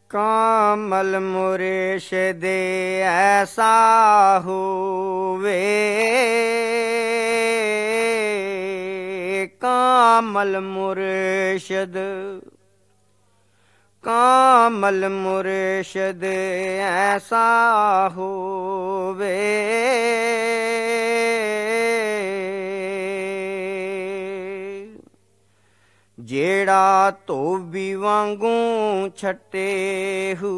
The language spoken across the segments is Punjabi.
ਕਾਮਲ ਮੁਰਸ਼ਿਦ ਐਸਾ ਹੋਵੇ, ਕਾਮਲ ਮੁਰਸ਼ਿਦ, ਕਾਮਲ ਮੁਰਸ਼ਿਦ ਐਸਾ ਹੋਵੇ, ਜਿਹੜਾ ਧੋਬੀ ਵਾਂਗੂ ਛੱਟੇ ਹੂ,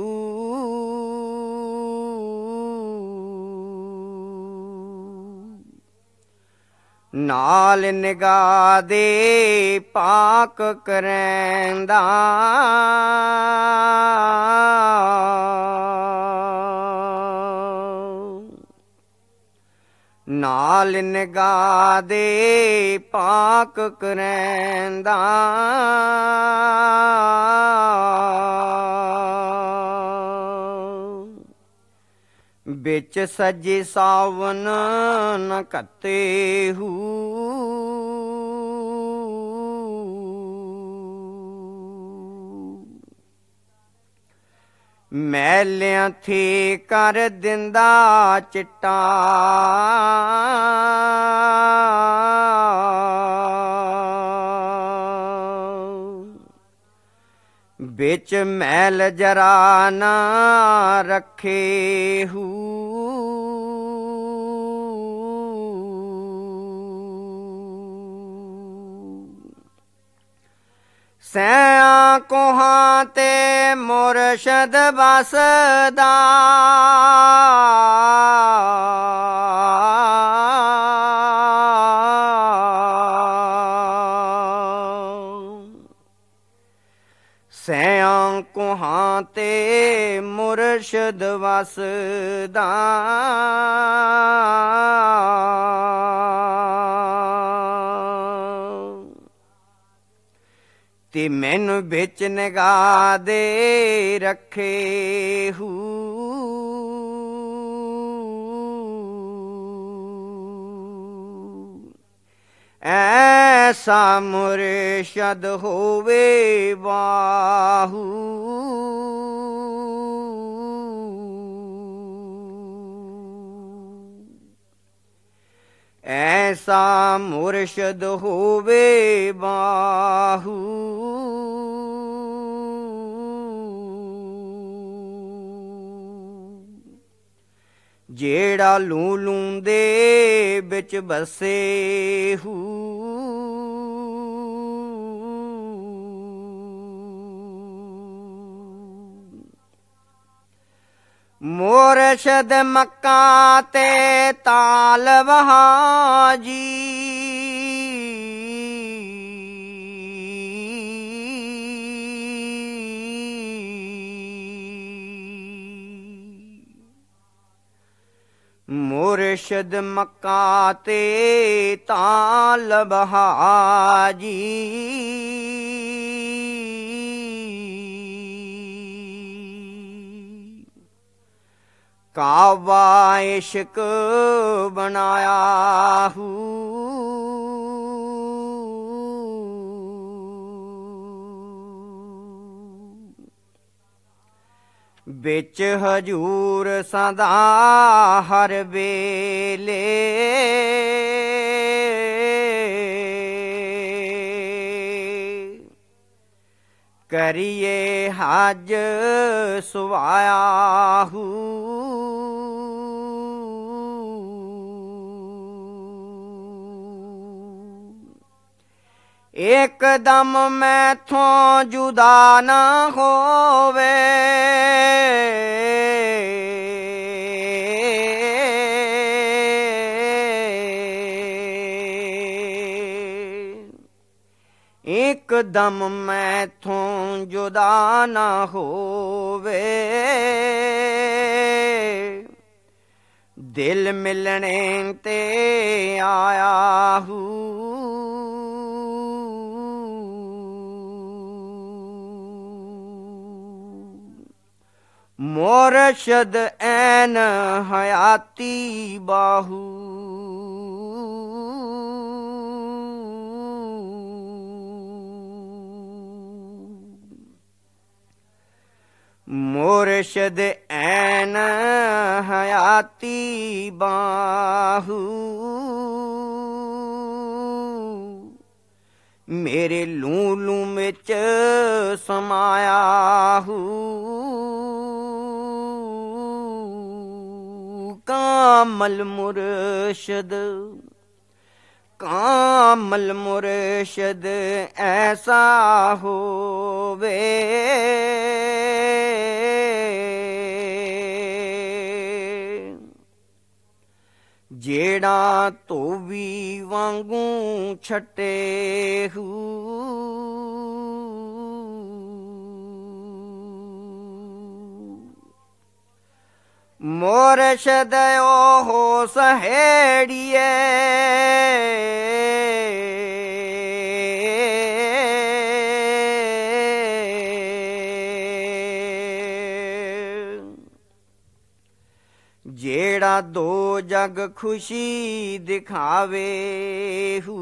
ਨਾਲ ਨਿਗਾਹ ਦੇ ਪਾਕ ਕਰੈਂਦਾ, ਨਾਲ ਨਿਗਾਹ ਦੇ ਪਾਕ ਕਰੈਂਦਾ, ਵਿੱਚ ਸੱਜੇ ਸਾਵਨ ਨ ਘੱਤੇ ਹੂ, ਮੈਲਿਆਂ ਥੇ ਕਰ ਦਿੰਦਾ ਚਿੱਟਾ, ਵਿੱਚ ਮੈਲ ਜਰਾ ਨਾ ਰੱਖੇ ਹੂ, ਸੈਆਂ ਕੋਹਾਂ ਤੇ ਮੁਰਸ਼ਦ ਵਸਦਾ, ਸੈਆਂ ਕੋਹਾਂ ਤੇ ਮੁਰਸ਼ਦ ਵਸਦਾ, ਤੇ ਮੈਨੂੰ ਵਿੱਚ ਨਿਗਾਹ ਦੇ ਰੱਖੇ ਹੂ, ਐਸਾ ਮੁਰਸ਼ਦ ਹੋਵੇ ਬਾਹੂ, ਐਸਾ ਮੁਰਸ਼ਦ ਹੋਵੇ ਬਾਹੂ, ਜਿਹੜਾ ਲੂੰ ਲੂੰ ਦੇ ਵਿੱਚ ਬਸੇ ਹੂ, ਮੁਰਸ਼ਦ ਮੱਕਾ ਤੇ ਤਾਲਬ ਹਾਜੀ, ਮੁਰਸ਼ਦ ਮੱਕਾ ਤੇ ਤਾਲਬ ਹਾਜੀ, ਕਾਵਾ ਇਸ਼ਕ ਬਣਾਇਆ ਹੂ, ਵਿੱਚ ਹਜੂਰ ਸਦਾ ਹਰ ਵੇਲੇ, ਕਰੀਏ ਹਜ ਸੁਵਾਇਆ ਹੂ, ਇੱਕਦਮ ਮੈਥੋਂ ਜੁਦਾ ਨਾ ਹੋਵੇ, ਇੱਕਦਮ ਮੈਥੋਂ ਜੁਦਾ ਨਾ ਹੋਵੇ, ਦਿਲ ਮਿਲਣੇ ਤੇ ਆਇਆ ਹੂ, ਮੁਰਸ਼ਦ ਐਨ ਹਯਾਤੀ ਬਾਹੂ, ਮੁਰਸ਼ਦ ਐਨ ਹਯਾਤੀ ਬਾਹੂ ਮੇਰੇ ਲੂ ਲੂ ਵਿੱਚ ਸਮਾਇਆ ਹੂ ਕਾਮਲ ਮੁਰਸ਼ਦ ਕਾਮਲ ਮੁਰਸ਼ਦ ਐਸਾ ਹੋਵੇ ਜਿਹੜਾ ਧੋਵੀ ਵਾਂਗੂ ਛਟੇ ਹੂ ਮੁਰਸ਼ਦ ਓ ਸਹੇੜੀਏ ਜਿਹੜਾ ਦੋ ਜਗ ਖੁਸ਼ੀ ਦਿਖਾਵੇ ਹੂ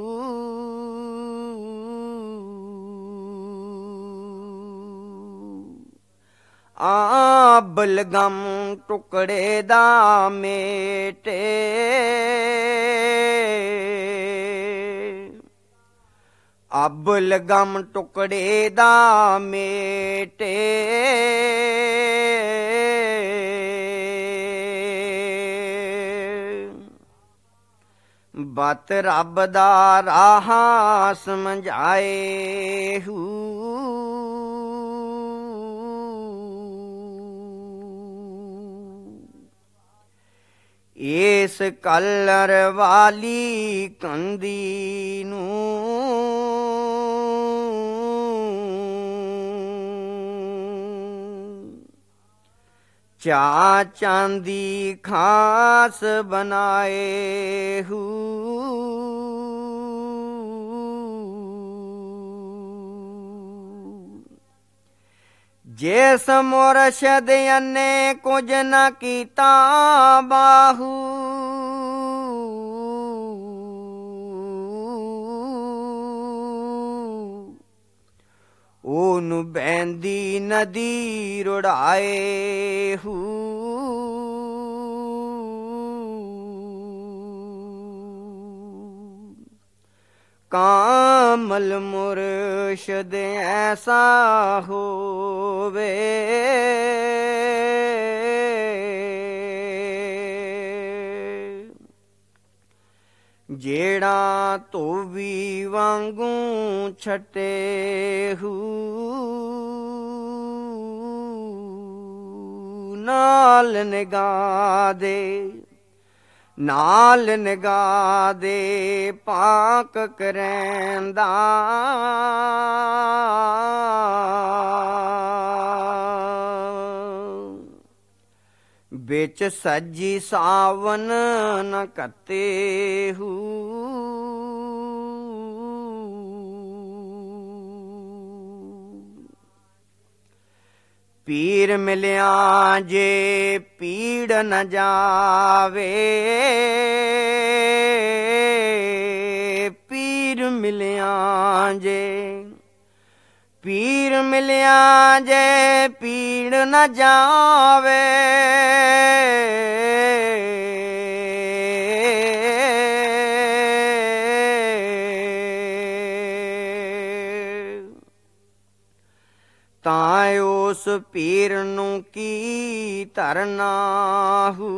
ਆ ਬਲਗਮ ਟੁਕੜੇ ਦਾ ਮੇਟੇ ਅਬਲਗਮ ਟੁਕੜੇ ਦਾ ਮੇਟੇ ਬਤ ਰੱਬ ਦਾ ਰਾਹ ਸਮਝਾਏ ਹੂ ਇਸ ਕਲਰ ਵਾਲੀ ਕੰਦੀ ਨੂੰ ਚਾ ਚਾਂਦੀ ਖਾਸ ਬਣਾਏ ਹੂ ਜਿਸ ਮੁਰਸ਼ਦ ਨੇ ਕੁਝ ਨਾ ਕੀਤਾ ਬਾਹੂ ਉਹਨੂੰ ਬਹਿੰਦੀ ਨਦੀ ਰੁੜਾਏ ਹੂ ਕਾਮਲ ਮੁਰਸ਼ਦ ਐਸਾ ਹੋਵੇ ਜਿਹੜਾ ਧੋਵੀ ਵਾਂਗੂ ਛਟੇ ਹੂ ਨਾਲ ਨਿਗਾਹ ਦੇ ਨਾਲ ਨਿਗਾਹ ਦੇ ਪਾਕ ਕਰੈਂਦਾ ਵਿੱਚ ਸੱਜੀ ਸਾਵਨ ਨ ਕੱਤੇ ਹੂ ਪੀਰ ਮਿਲਿਆ ਜੇ ਪੀੜ ਨ ਜਾਵੇ ਪੀਰ ਮਿਲਿਆ ਜੇ ਪੀਰ ਮਿਲਿਆ ਜੇ ਪੀੜ ਨ ਜਾਵੇ ਤਾਂ ਉਸ ਪੀਰ ਨੂੰ ਕੀ ਧਰਨਾ ਹੂ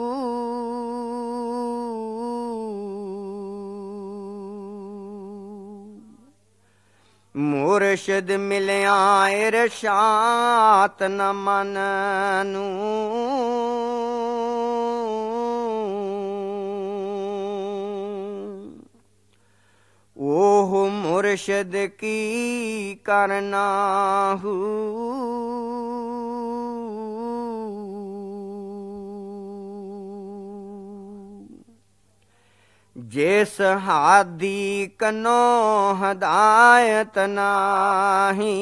ਮੁਰਸ਼ਦ ਮਿਲਿਆ ਇਰਸ਼ਾਦ ਨ ਮਨ ਨੂੰ ਉਹ ਮੁਰਸ਼ਦ ਕੀ ਕਰਨਾ ਹੂ ਜਿਸ ਹਾਦੀ ਕਨੋ ਹਦਾਇਤ ਨਾਹੀ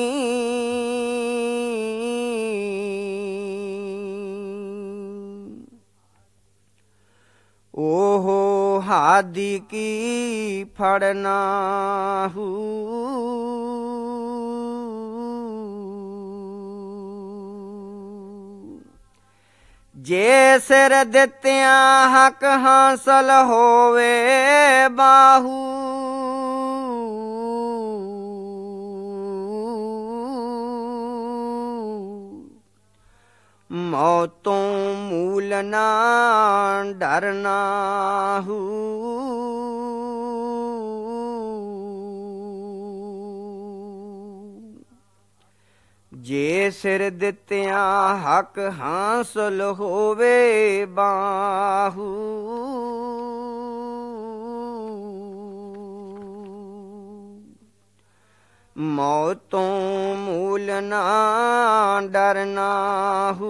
ਉਹ ਹਾਦੀ ਕੀ ਫੜਨਾ ਹੂ ਜੇ ਸਿਰ ਦਿੱਤਿਆਂ ਹੱਕ ਹਾਸਲ ਹੋਵੇ ਬਾਹੂ ਮੌਤੋਂ ਮੂਲ ਨਾ ਡਰਨਾ ਹੂ ਜੇ ਸਿਰ ਦਿੱਤਿਆਂ ਹੱਕ ਹਾਸਲ ਹੋਵੇ ਬਾਹੂ ਮੌਤੋਂ ਮੂਲ ਨਾ ਡਰਨਾ ਹੂ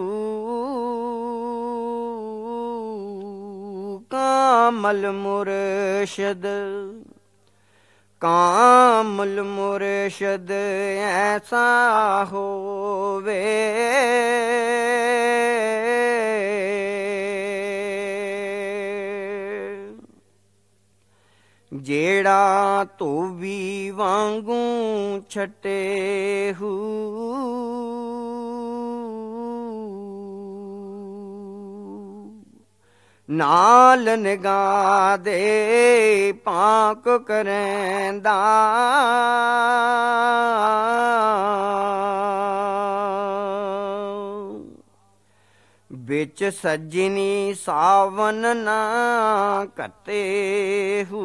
ਕਾਮਲ ਮੁਰਸ਼ਦ ਕਾਮਲ ਮੁਰਸ਼ਦ ਐਸਾ ਹੋਵੇ ਜਿਹੜਾ ਧੋਬੀ ਵਾਂਗੂ ਛਟੇ ਹੂ ਨਾਲ ਨਿਗਾਹ ਦੇ ਪਾਕ ਕਰੈਂਦਾ ਵਿੱਚ ਸੱਜਣੀ ਸਾਵਨ ਨਾ ਘਤੇ ਹੂ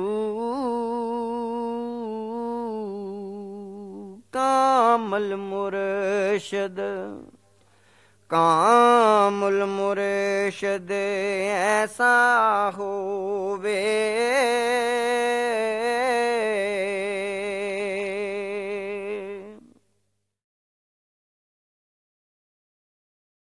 ਕਾਮਲ ਮੁਰਸ਼ਦ ਕਾਮਲ ਮੁਰਸ਼ਦ ਐਸਾ ਹੋਵੇ